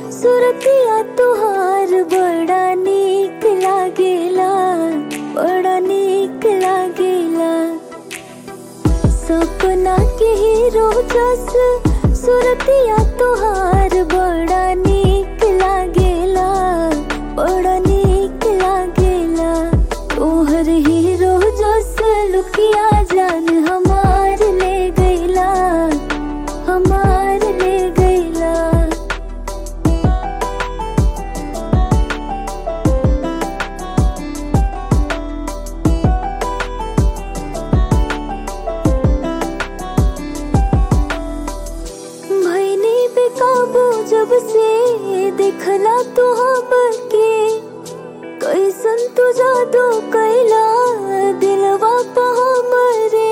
सुरतिया तुहार बड़ा नीक लागेला, बड़ा नीक लागेला। सपना के हीरो जस सुरतिया तुहार बड़ा नीक लागेला, बड़ा नीक लागेला। तोहर हीरो जस लुकिया जान हमार ले गईला, हमार ले गईला। भईनी बेकाबू जब से देखला तू हमके, कैसन तू जादू कैला दिलवा पे हमरे।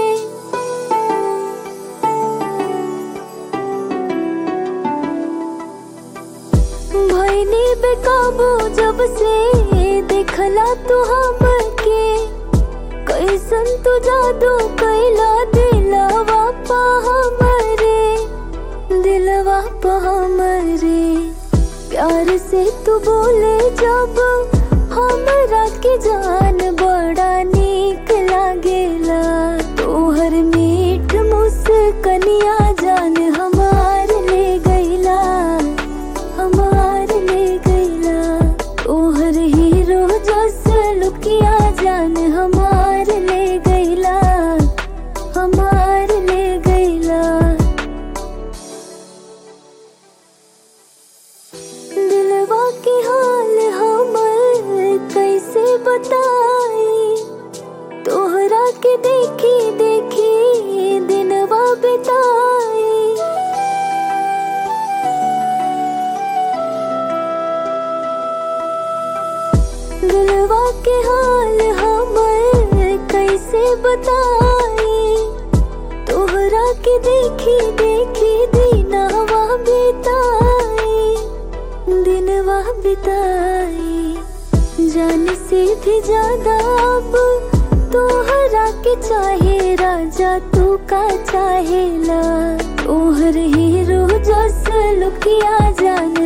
भईनी बेकाबू जब से देखला तू हमके, कैसन तू जादू कैला दिलवा पे हमरे, दिलवा पे हमरे। प्यार से तू बोले जब हमरा के जान बड़ा नीक लागेला। तोहर मीठ मुस्कनिया जान हमार ले गईला, हमार ले गईला। तोहर हीरो जस लुकिया जान हमार ले गईला, हमार ले गईला। दिलवा के हाल हमर कैसे बताई, तोहरा के देखी देखी दिनवा बिताई। दिलवा के हाल हमर कैसे बताई, तोहरा के देखी देखी दिनवा बिताई, दिनवा बिताई। जान से भी ज्यादा अब तोहरा के चाहे राजा, तू का चाहेला। तोहर हीरो जस लुकिया जान